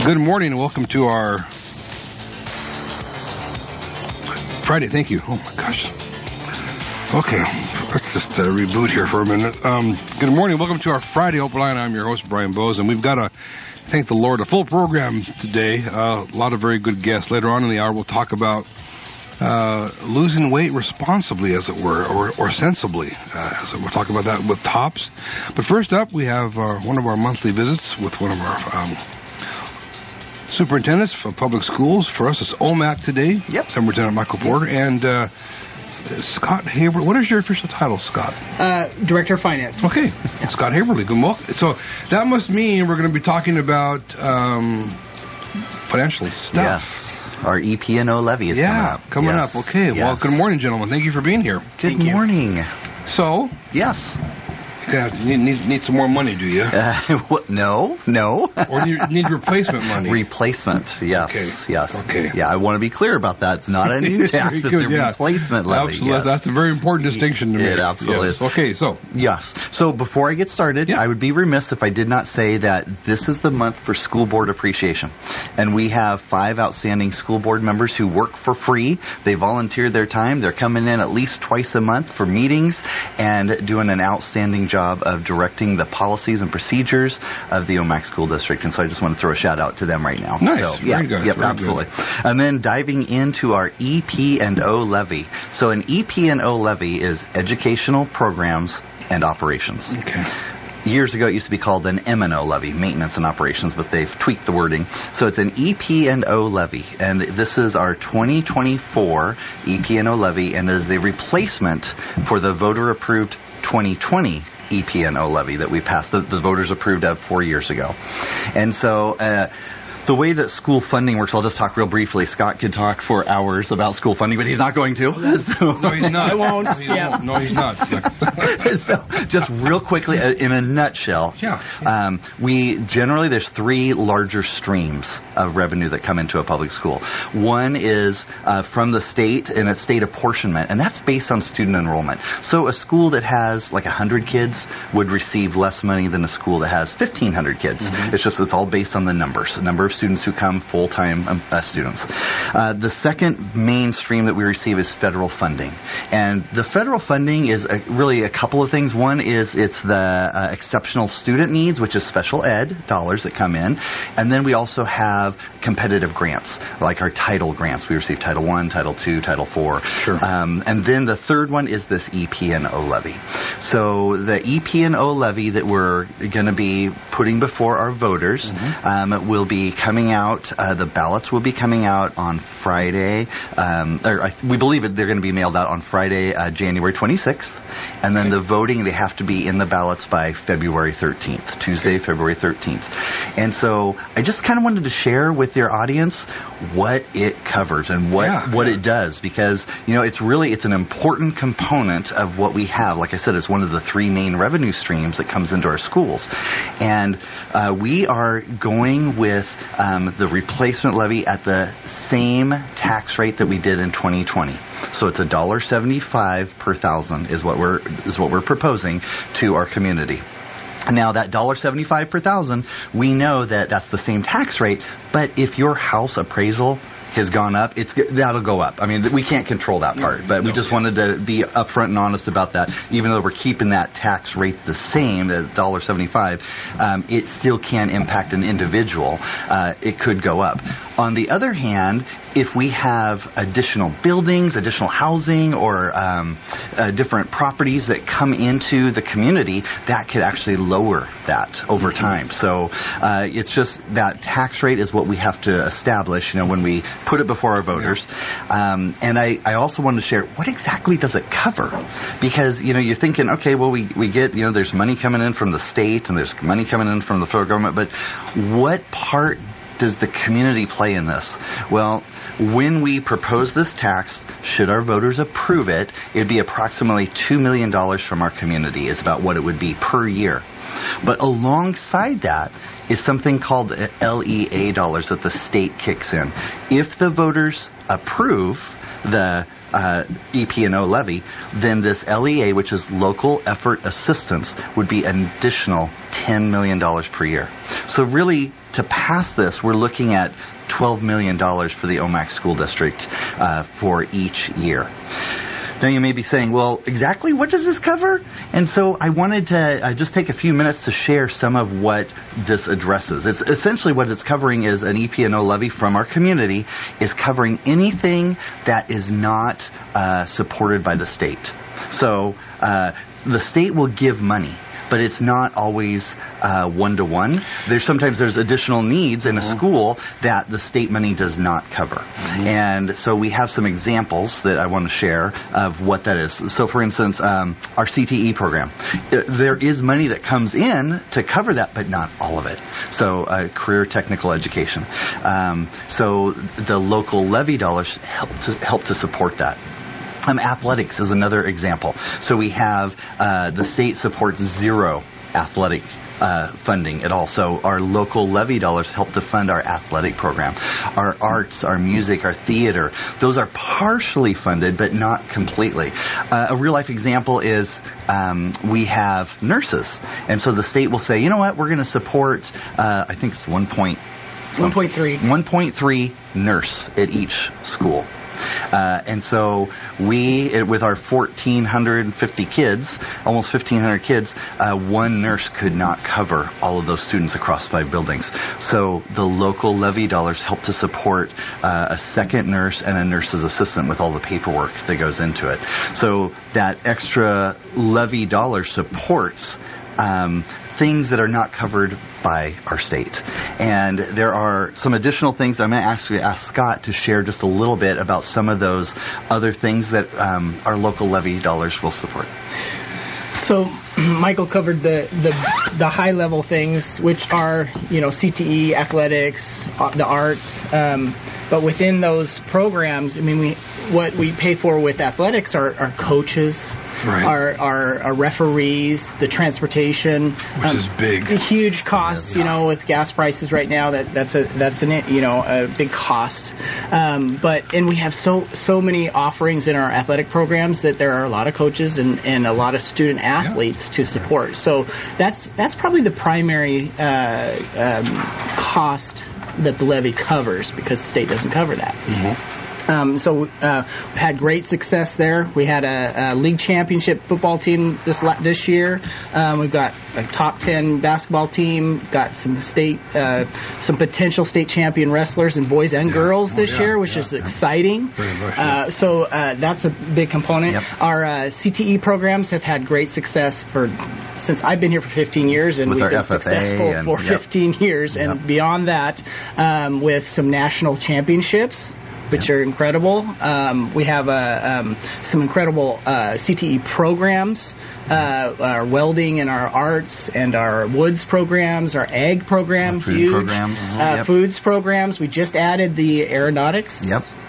Good morning and welcome to our Friday. Thank you. Oh my gosh. Okay, let's just reboot here for a minute. Good morning. Welcome to our Friday Open Line. I'm your host, Brian Bose, and we've got to thank the Lord. A full program today. A lot of very good guests. Later on in the hour, we'll talk about losing weight responsibly, as it were, or sensibly. So we'll talk about that with Tops. But first up, we have one of our monthly visits with one of our superintendents for public schools. For us, it's OMAC today. Yep. Superintendent Michael Porter and Scott Haverly. What is your official title, Scott? Director of Finance. Okay. Scott Haverly. Good morning. So that must mean we're going to be talking about financial stuff. Yes. Our EP&O levy is coming up. Okay. Yes. Well, good morning, gentlemen. Thank you for being here. Good morning. So? Yes. You're going to need some more money, do you? No. Or do you need replacement money? Replacement, yes. Okay. Yes. Okay. Yeah, I want to be clear about that. It's not a new tax, it's a replacement levy. Absolutely. Yes. That's a very important distinction to me. It absolutely is. Okay, so. Yes. So before I get started, I would be remiss if I did not say that this is the month for school board appreciation. And we have 5 outstanding school board members who work for free. They volunteer their time. They're coming in at least twice a month for meetings and doing an outstanding job of directing the policies and procedures of the OMAC School District. And so I just want to throw a shout out to them right now. Nice. So, Very good. Yep, Very absolutely. Good. And then diving into our EP&O levy. So an EP&O levy is educational programs and operations. Okay. Years ago, it used to be called an M&O levy, maintenance and operations, but they've tweaked the wording. So it's an EP&O levy, and this is our 2024 EP&O levy, and is the replacement for the voter-approved 2020 EP&O levy that we passed, the voters approved of 4 years ago. And so the way that school funding works, I'll just talk real briefly. Scott could talk for hours about school funding, but he's not going to. So, no, he's not. I won't. No, he's not. So, just real quickly, in a nutshell, there's 3 larger streams of revenue that come into a public school. One is from the state, and it's state apportionment, and that's based on student enrollment. So a school that has like 100 kids would receive less money than a school that has 1,500 kids. Mm-hmm. It's all based on the number of students who come, full-time students. The second main stream that we receive is federal funding. And the federal funding is really a couple of things. One is it's the exceptional student needs, which is special ed dollars that come in. And then we also have competitive grants, like our title grants. We receive Title I, Title II, Title IV. Sure. And then the third one is this EP&O levy. So the EP&O levy that we're going to be putting before our voters will be coming out. The ballots will be coming out on Friday. We believe they're going to be mailed out on Friday, January 26th. And then the voting, they have to be in the ballots by February 13th, Tuesday, February 13th. And so I just kind of wanted to share with your audience what it covers and what it does, because it's an important component of what we have. Like I said, it's one of the 3 main revenue streams that comes into our schools, and we are going with the replacement levy at the same tax rate that we did in 2020. So it's $1.75 per thousand is what we're proposing to our community. Now, that $1.75 per thousand, we know that that's the same tax rate, but if your house appraisal has gone up, that'll go up. I mean, we can't control that part, but we just wanted to be upfront and honest about that. Even though we're keeping that tax rate the same, at $1.75, it still can impact an individual. It could go up. On the other hand, if we have additional buildings, additional housing, or different properties that come into the community, that could actually lower that over time. So it's just that tax rate is what we have to establish, when we put it before our voters. And I also wanted to share, what exactly does it cover? Because, you're thinking, okay, well, we get, there's money coming in from the state and there's money coming in from the federal government, but what part does the community play in this? Well, when we propose this tax, should our voters approve it, it'd be approximately $2 million from our community is about what it would be per year. But alongside that is something called LEA dollars that the state kicks in. If the voters approve the EP&O levy, then this LEA, which is Local Effort Assistance, would be an additional $10 million per year. So really, to pass this, we're looking at $12 million for the Omak School District for each year. Now you may be saying, well, exactly what does this cover? And so I wanted to just take a few minutes to share some of what this addresses. It's essentially what it's covering is an EP&O levy from our community is covering anything that is not supported by the state. So the state will give money, but it's not always one-to-one. Sometimes there's additional needs in a school that the state money does not cover. And so we have some examples that I want to share of what that is. So for instance, our CTE program. There is money that comes in to cover that, but not all of it. So career technical education. So the local levy dollars help to support that. Athletics is another example. So we have the state supports zero athletic funding at all. So our local levy dollars help to fund our athletic program. Our arts, our music, our theater, those are partially funded, but not completely. A real life example is we have nurses. And so the state will say, you know what, we're going to support, I think it's 1.3 nurse at each school. And so we, with our 1,450 kids, almost 1,500 kids, one nurse could not cover all of those students across 5 buildings. So the local levy dollars help to support a second nurse and a nurse's assistant with all the paperwork that goes into it. So that extra levy dollar supports things that are not covered by our state. And there are some additional things. I'm going to ask Scott to share just a little bit about some of those other things that our local levy dollars will support. So Michael covered the high level things, which are, CTE, athletics, the arts. But within those programs, what we pay for with athletics are coaches, right, our referees, the transportation, which is big, huge costs. With gas prices right now, that's a big cost. And we have so many offerings in our athletic programs that there are a lot of coaches and a lot of student athletes to support. So that's probably the primary cost that the levy covers, because the state doesn't cover that. So we had great success there. We had a league championship football team this year. We've got a top 10 basketball team. Got some potential state champion wrestlers in boys and girls this year, which is exciting. Very much, so that's a big component. Yep. Our CTE programs have had great success since I've been here for 15 years, and with we've been FFA successful for 15 years, and beyond that, with some national championships, which are incredible. We have some incredible CTE programs, our welding and our arts and our woods programs, our ag program, food huge. Programs. Foods programs. We just added the aeronautics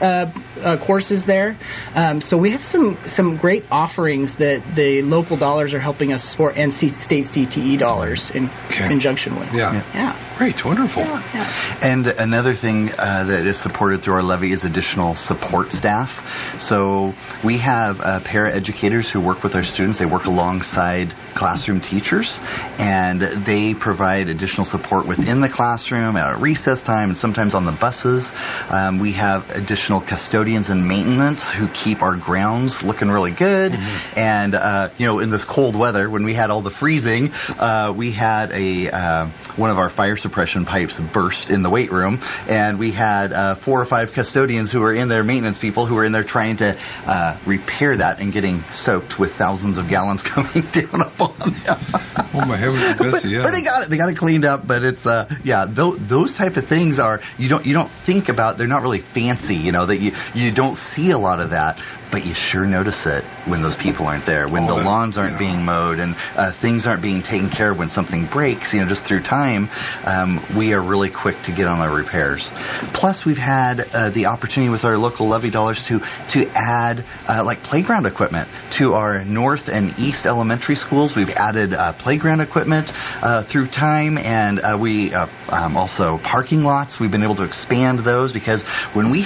courses there. So we have some great offerings that the local dollars are helping us support, and state CTE dollars in conjunction with. Yeah. Great. Wonderful. And another thing that is supported through our levy is additional support staff. So we have paraeducators who work with our students. They work alongside classroom teachers, and they provide additional support within the classroom at recess time and sometimes on the buses. We have additional custodians and maintenance who keep our grounds looking really good. And in this cold weather, when we had all the freezing, we had one of our fire suppression pipes burst in the weight room, and we had 4 or 5 custodians who were in there, maintenance people who were in there trying to repair that and getting soaked with thousands of gallons coming down upon them. Oh my heavens, Betsy, but they got it cleaned up. But it's those type of things are you don't think about. They're not really fancy, that you don't see a lot of that, but you sure notice it when those people aren't there, when the lawns aren't being mowed, and things aren't being taken care of. When something breaks, just through time, we are really quick to get on our repairs. Plus, we've had the opportunity with our local levy dollars to add like playground equipment to our north and east elementary schools. We've added playground equipment through time, and we also parking lots. We've been able to expand those, because when we have our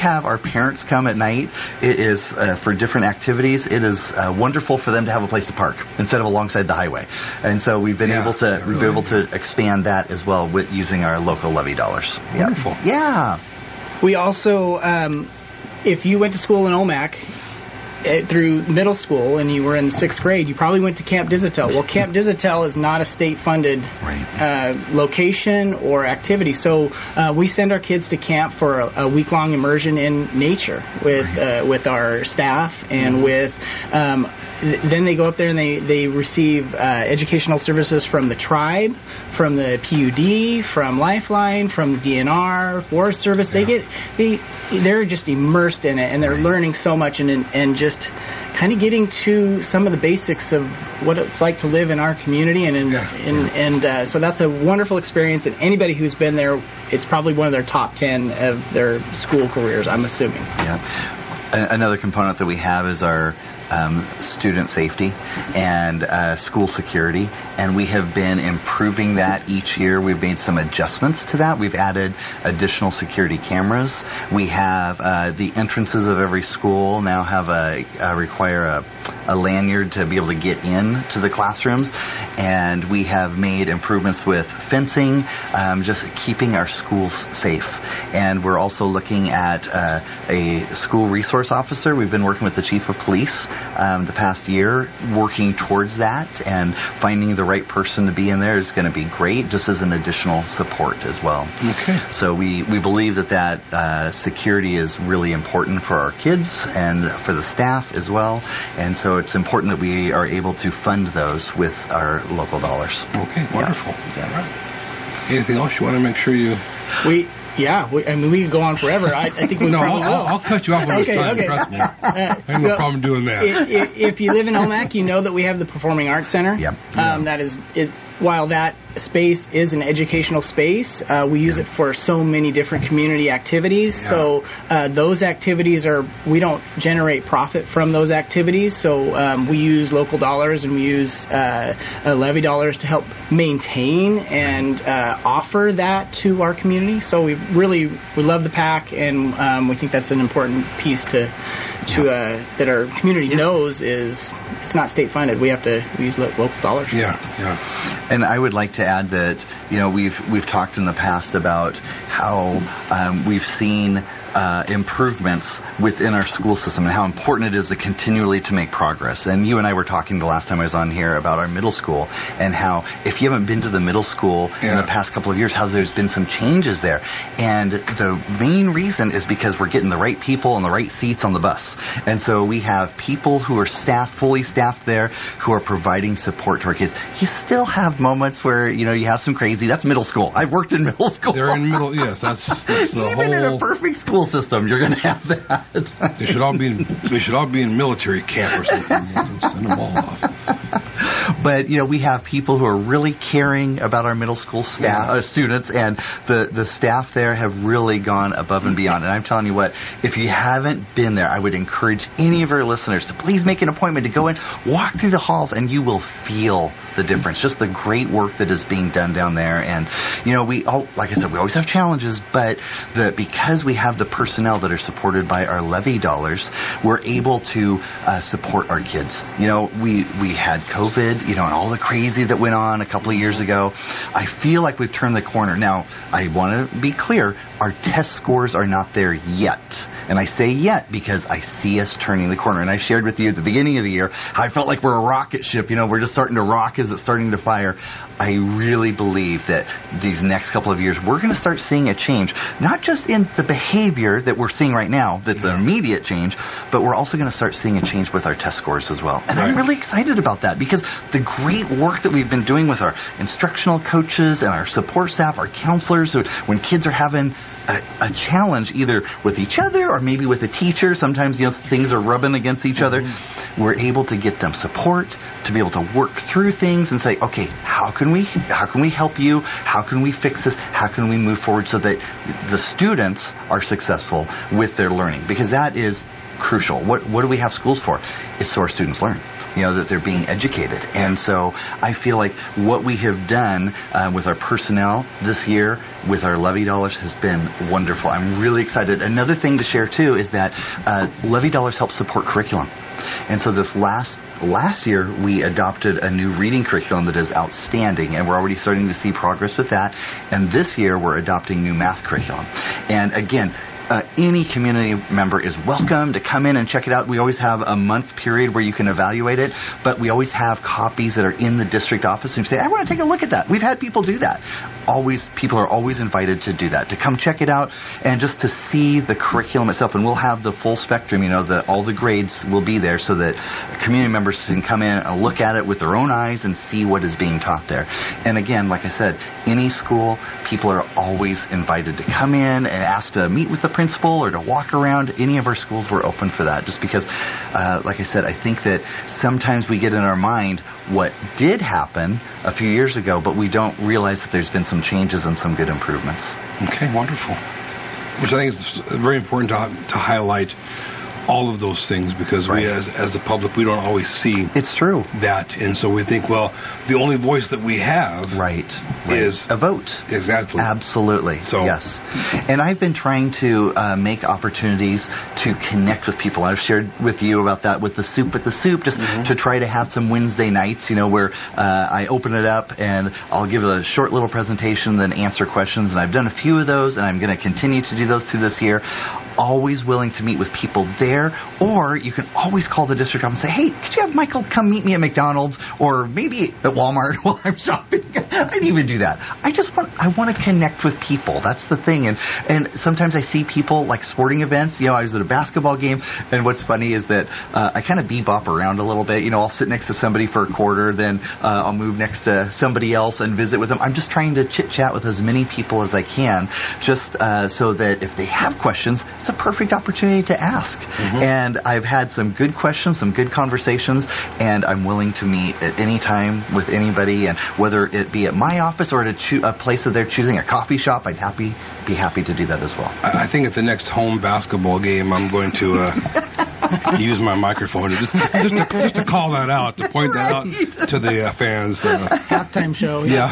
parents come at night, it is for different activities. It is wonderful for them to have a place to park instead of alongside the highway. And so we've been able to expand that as well with using our local levy dollars. Wonderful. Yeah. We also, if you went to school in Omak, through middle school and you were in the 6th grade, you probably went to Camp Dizatel. Well, Camp Dizatel is not a state-funded location or activity, so we send our kids to camp for a week-long immersion in nature with our staff, and with then they go up there and they receive educational services from the tribe, from the PUD, from Lifeline, from the DNR, Forest Service. They're just immersed in it, and they're learning so much and just kind of getting to some of the basics of what it's like to live in our community, so that's a wonderful experience. And anybody who's been there, it's probably one of their top 10 of their school careers, I'm assuming. Yeah. Another component that we have is our student safety and school security, and we have been improving that each year. We've made some adjustments to that. We've added additional security cameras. We have the entrances of every school now have require a lanyard to be able to get in to the classrooms, and we have made improvements with fencing, just keeping our schools safe. And we're also looking at a school resource officer. We've been working with the chief of police the past year, working towards that, and finding the right person to be in there is going to be great, just as an additional support as well. Okay. So we believe that security is really important for our kids and for the staff as well, and so it's important that we are able to fund those with our local dollars. Okay, wonderful. Yeah. All right. Anything else you want to make sure you... we could go on forever. I think we probably will. I'll cut you off when it's time. Trust me. I have no problem doing that. If you live in Omak, you know that we have the Performing Arts Center. Yep. That is while that space is an educational space, we use it for so many different community activities. Yeah. So those activities we don't generate profit from those activities. So we use local dollars and we use levy dollars to help maintain and offer that to our community. So we love the PAC, and we think that's an important piece that our community knows is it's not state funded. We have to use local dollars. Yeah. And I would like to add that we've talked in the past about how we've seen improvements within our school system and how important it is to continually to make progress. And you and I were talking the last time I was on here about our middle school, and how if you haven't been to the middle school in the past couple of years, how there's been some changes there. And the main reason is because we're getting the right people in the right seats on the bus. And so we have people who are fully staffed there, who are providing support to our kids. You still have moments where, you have some crazy. That's middle school. I've worked in middle school. They're in middle, yes. That's the Even in a perfect school system, you're going to have that. They should all be in military camp or something. Send them all off. But we have people who are really caring about our middle school students, and the staff there have really gone above and beyond. And I'm telling you what, if you haven't been there, I would encourage any of our listeners to please make an appointment to go in, walk through the halls, and you will feel the difference. Just the great work that is being done down there. And like I said, we always have challenges, but because we have the personnel that are supported by our levy dollars, we're able to support our kids. We had COVID, and all the crazy that went on a couple of years ago. I feel like we've turned the corner. Now, I want to be clear, our test scores are not there yet. And I say yet because I see us turning the corner. And I shared with you at the beginning of the year how I felt like we're a rocket ship. We're just starting to rock as it's starting to fire. I really believe that these next couple of years, we're going to start seeing a change, not just in the behavior that we're seeing right now, that's an immediate change, but we're also going to start seeing a change with our test scores as well. And I'm really excited about that, because the great work that we've been doing with our instructional coaches and our support staff, our counselors, when kids are having a challenge either with each other or maybe with a teacher, sometimes things are rubbing against each other, we're able to get them support, to be able to work through things and say, okay, how can we help you? How can we fix this? How can we move forward so that the students are successful with their learning? Because that is crucial. What do we have schools for? It's so our students learn. that they're being educated. And so I feel like what we have done with our personnel this year, with our levy dollars, has been wonderful. I'm really excited. Another thing to share too is that levy dollars help support curriculum. And so this last year, we adopted a new reading curriculum that is outstanding, and we're already starting to see progress with that. And this year, we're adopting new math curriculum. And again, any community member is welcome to come in and check it out. We always have a month period where you can evaluate it, but we always have copies that are in the district office. And you say, I want to take a look at that. We've had people do that. People are always invited to do that, to come check it out and just to see the curriculum itself. And we'll have the full spectrum, all the grades will be there so that community members can come in and look at it with their own eyes and see what is being taught there. And again, like I said, any school, people are always invited to come in and ask to meet with the principal or to walk around. Any of our schools, we're open for that, just because, like I said, I think that sometimes we get in our mind what did happen a few years ago, but we don't realize that there's been some changes and some good improvements. Okay, wonderful. Which I think is very important to highlight all of those things, because we as the public, we don't always see it's true that, and so we think, well, the only voice that we have is a vote. Exactly. Absolutely. So yes. And I've been trying to make opportunities to connect with people. I've shared with you about that with the Soup at the Soup, just to try to have some Wednesday nights, where I open it up and I'll give a short little presentation, then answer questions. And I've done a few of those, and I'm going to continue to do those through this year. Always willing to meet with people there, or you can always call the district office and say, hey, could you have Michael come meet me at McDonald's or maybe at Walmart while I'm shopping? I'd even do that. I want to connect with people. That's the thing. And sometimes I see people like sporting events. I was at a basketball game, and what's funny is that I kind of bebop around a little bit. I'll sit next to somebody for a quarter, then I'll move next to somebody else and visit with them. I'm just trying to chit-chat with as many people as I can, just so that if they have questions, it's a perfect opportunity to ask. And I've had some good questions, some good conversations, and I'm willing to meet at any time with anybody, and whether it be at my office or at a place that they're choosing, a coffee shop, I'd be happy to do that as well. I think at the next home basketball game, I'm going to use my microphone just to call that out, to point that out to the fans. Halftime show. Yeah,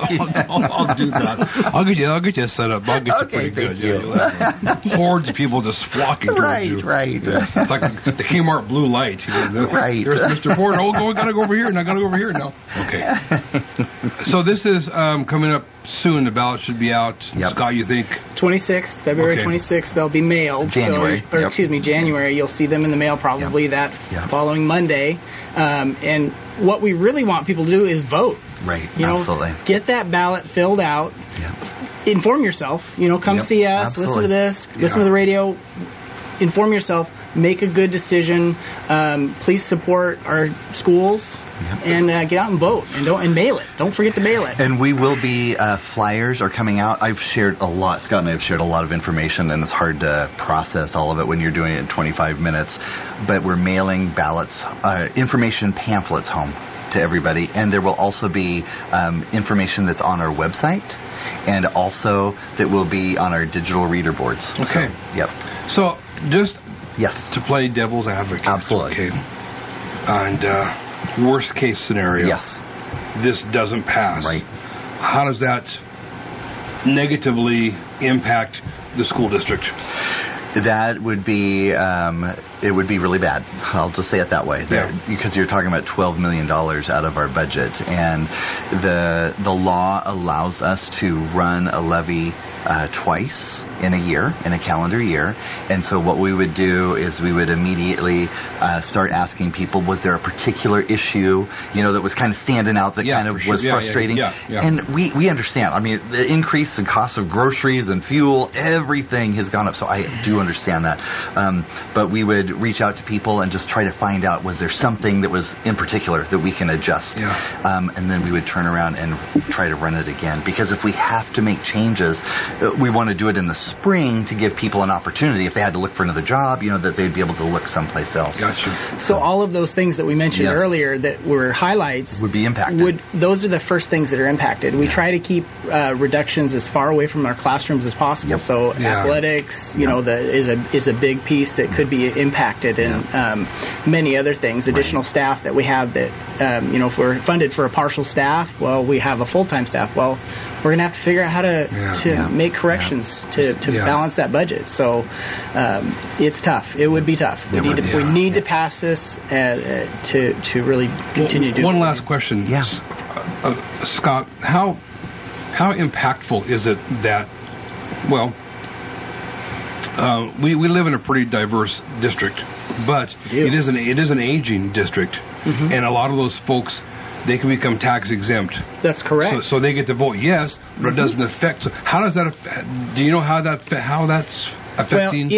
I'll do that. I'll get you set up. I'll get you pretty good. You'll have hordes of people just flocking towards you. Right. It's like the Kmart blue light. Right. There's Mr. Ford. Gotta go over here now. Gotta go over here now. Okay. So this is coming up soon. The ballot should be out. Yep. Scott, you think? February 26th, they'll be mailed. January. January. You'll see them in the mail probably that following Monday. And what we really want people to do is vote. Right. Absolutely. Get that ballot filled out. Inform yourself. Come see us. Absolutely. Listen to this. Listen to the radio. Inform yourself. Make a good decision. Please support our schools. And get out and vote, and mail it. Don't forget to mail it. And we will be, flyers are coming out. I've shared a lot. Scott and I have shared a lot of information, and it's hard to process all of it when you're doing it in 25 minutes. But we're mailing ballots, information pamphlets home to everybody. And there will also be information that's on our website, and also that will be on our digital reader boards. Okay. So, So just to play devil's advocate. Absolutely. Okay. And worst case scenario. Yes. This doesn't pass. Right. How does that negatively impact the school district? That would be, it would be really bad. I'll just say it that way. Because you're talking about $12 million out of our budget. And the law allows us to run a levy twice in a year, in a calendar year. And so what we would do is we would immediately start asking people, was there a particular issue, that was kind of standing out, that kind of was frustrating? And we understand. I mean, the increase in cost of groceries and fuel, everything has gone up. So I do understand that. But we would reach out to people and just try to find out, was there something that was in particular that we can adjust? And then we would turn around and try to run it again. Because if we have to make changes, we want to do it in the spring to give people an opportunity if they had to look for another job, that they'd be able to look someplace else. Gotcha. So all of those things that we mentioned earlier that were highlights would be impacted. Those are the first things that are impacted. We try to keep reductions as far away from our classrooms as possible. Yep. So athletics, is a big piece that could be impacted, and many other things. Additional staff that we have that, if we're funded for a partial staff, well, we have a full-time staff. Well, we're going to have to figure out how to make corrections to balance that budget. So it's tough. It would be tough. We need to pass this to really continue to do. One last question. Yes, Scott. How impactful is it that? Well, we live in a pretty diverse district, but it is an aging district, and a lot of those folks, they can become tax exempt. That's correct. So they get to vote yes, but it doesn't affect. So how does that affect? Do you know how that's affecting?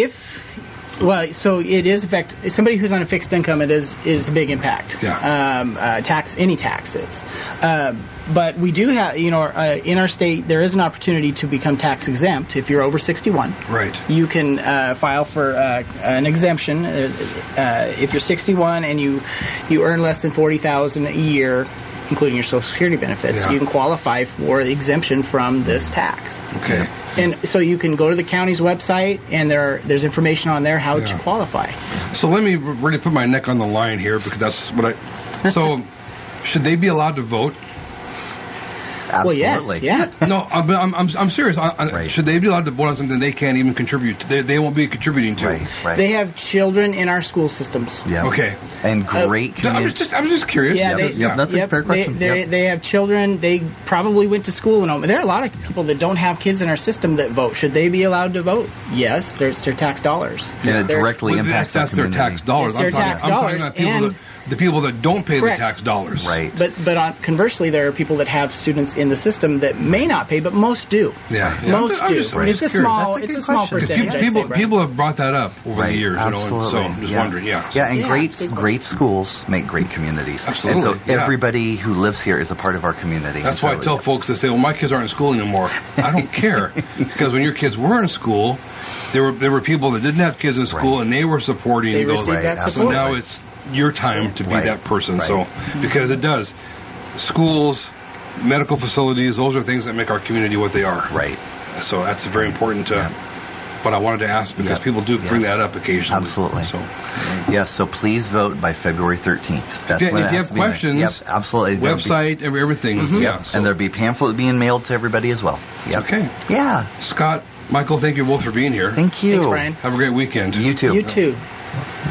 So it is affect somebody who's on a fixed income. It is a big impact. Yeah. Any taxes, but we do have in our state there is an opportunity to become tax exempt if you're over 61. Right. You can file for an exemption if you're 61 and you earn less than $40,000 a year, including your Social Security benefits. Yeah. You can qualify for exemption from this tax. Okay. And so you can go to the county's website, and there's information on there how to qualify. So let me really put my neck on the line here, because that's what So, should they be allowed to vote? Absolutely. Well, yes, No, I'm serious. Should they be allowed to vote on something they can't even contribute to? They won't be contributing to. Right. They have children in our school systems. Yeah. Okay. And great community. I'm just curious. That's a fair question. They have children. They probably went to school and all. There are a lot of people that don't have kids in our system that vote. Should they be allowed to vote? Yes, there's their tax dollars. And it directly impacts that's their tax dollars. It's their tax dollars. I'm talking about the people that don't pay the tax dollars. Right. But conversely, there are people that have students in the system that may not pay, but most do. Yeah. Most do. It's a small percentage. People have brought that up over the years. Absolutely. So I'm just wondering. Yeah. Yeah, and great schools make great communities. Absolutely. And so everybody who lives here is a part of our community. That's why I tell folks that say, "Well, my kids aren't in school anymore." I don't care, because when your kids were in school, there were people that didn't have kids in school, and they were supporting those. That support. So now it's your time to be that person. So because it does, schools, medical facilities, those are things that make our community what they are. Right. So that's very important. But I wanted to ask because people do bring that up occasionally. Absolutely. So, yes, so please vote by February 13th. If you have questions, absolutely. Website, everything. So. And there'll be a pamphlet being mailed to everybody as well. Okay. Yeah. Scott, Michael, thank you both for being here. Thank you. Thanks, Brian. Have a great weekend. You too. You too.